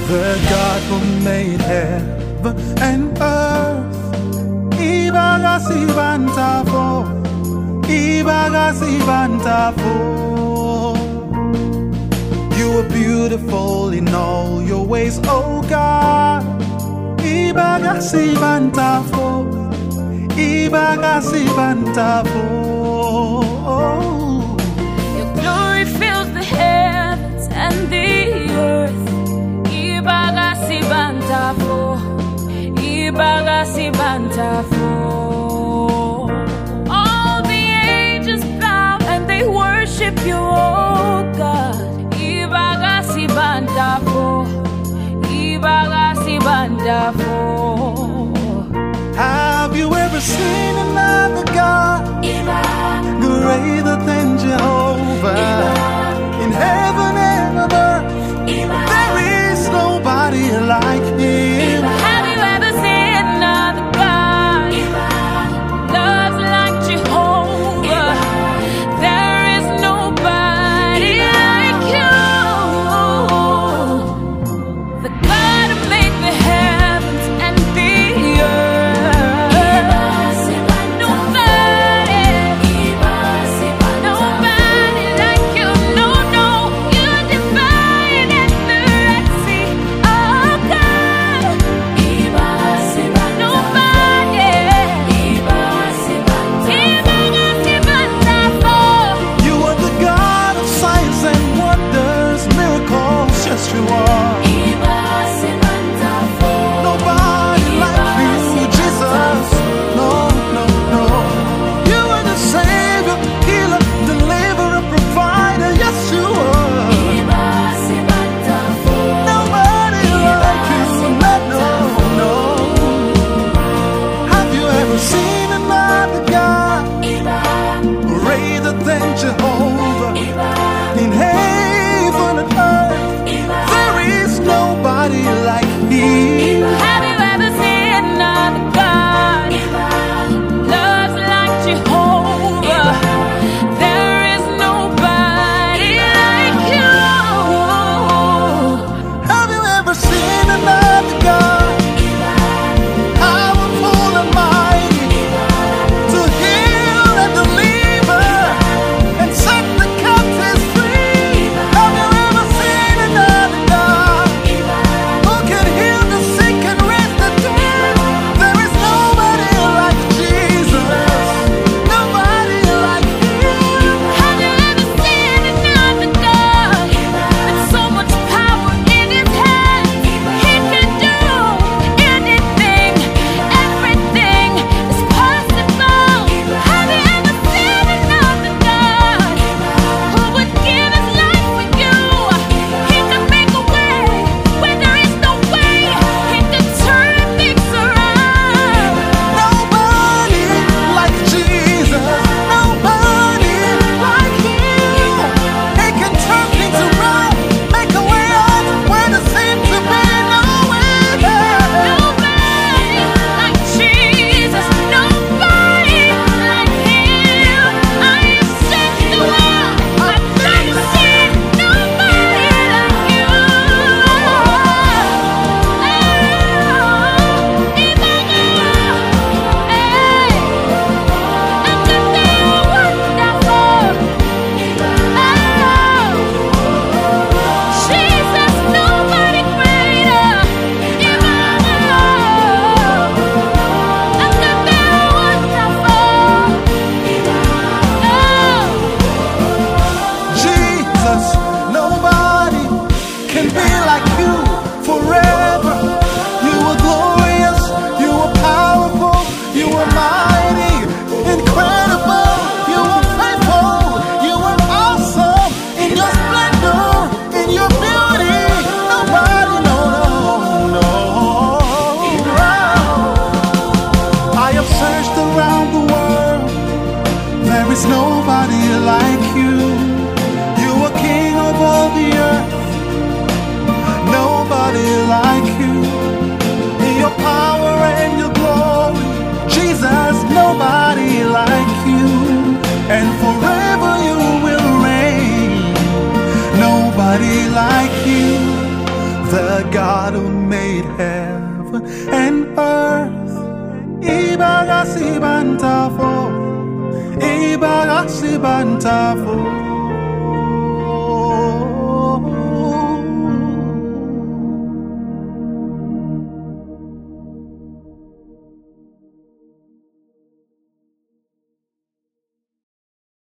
The God who made heaven and earth. Ibagasi bantafo, Ibagasi bantafo. You are beautiful in all your ways, oh God. Ibagasi bantafo, Ibagasi bantafo. Your glory fills the heavens and the earth. Ibagasi bantafo, Ibagasi bantafo. All the angels bow and they worship you, oh God. Ibagasi bantafo, Ibagasi bantafo. Have you ever seen another God greater than Jehovah? In heaven and on earth, there is nobody like him. Have you ever seen another God? Loves like Jehovah. There is nobody like you. The God who made the heavens and the earth. Nobody like you. No, you're divine as the Red Sea. Oh God, nobody. You are the God of signs and wonders, miracles, yes you are. Nobody like you, Jesus. No. You are the Savior, healer, deliverer, provider, yes you are. Nobody like you, no. Have you ever seen another God greater than Jehovah? In heaven and earth, there is nobody like him. Have you ever seen another God? Loves like Jehovah. There is nobody like you. Have you ever seen another God? Powerful and mighty, to heal and deliver and set the captives free. Have you ever seen another God who can heal the sick and raise the dead? There is nobody like Jesus, nobody like him. Have you ever seen another God with so much power in his hands? He can do anything, everything is possible. Have you ever seen another God who would give his life for you? He can make a way where there is no way. He can turn things around. Nobody like Jesus, nobody like him. He can turn things around, make a way out where there seems to be no way. Nobody like Jesus, nobody like him. I have searched the world, I've not seen nobody like you. Jesus, nobody greater. Jesus, nobody can be like you forever. You are glorious, you are powerful, you are mighty, incredible, you are faithful, you are awesome in your splendor, in your beauty. Nobody, no. I have searched around the world, there is nobody like you. You are King of all the earth, nobody like you. In your power and your glory, Jesus, nobody like you. And forever you will reign, nobody like you. The God God who made heaven and earth. Ibaga sibantafo, Ibaga sibantafo.